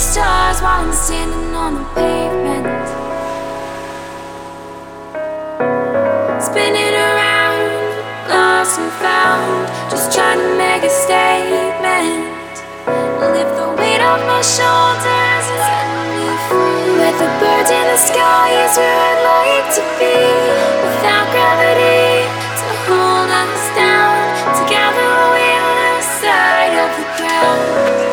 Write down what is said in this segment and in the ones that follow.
stars while I'm standing on the pavement. Spinning around, lost and found, just trying to make a statement. Lift the weight off my shoulders and set me free. With the birds in the sky is where I'd like to be. Without gravity to hold us down, together we'll lose sight of the ground.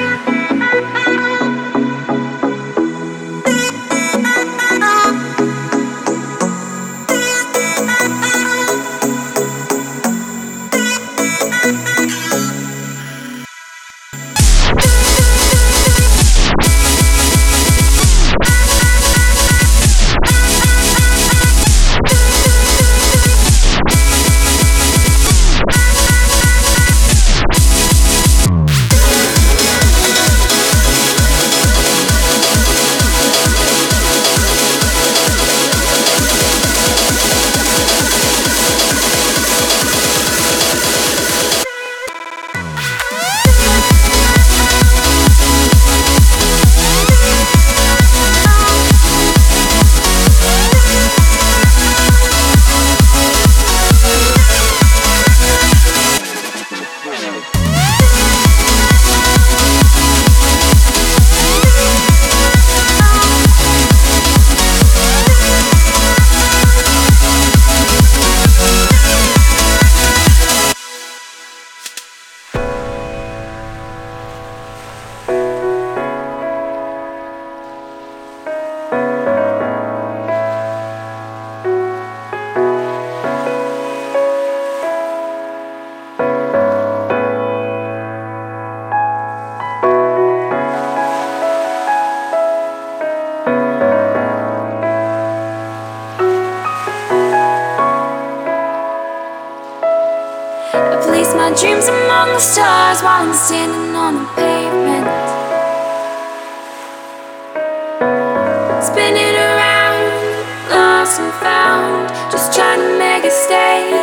I place my dreams among the stars while I'm standing on the pavement. Spinning around, lost and found, just trying to make a statement.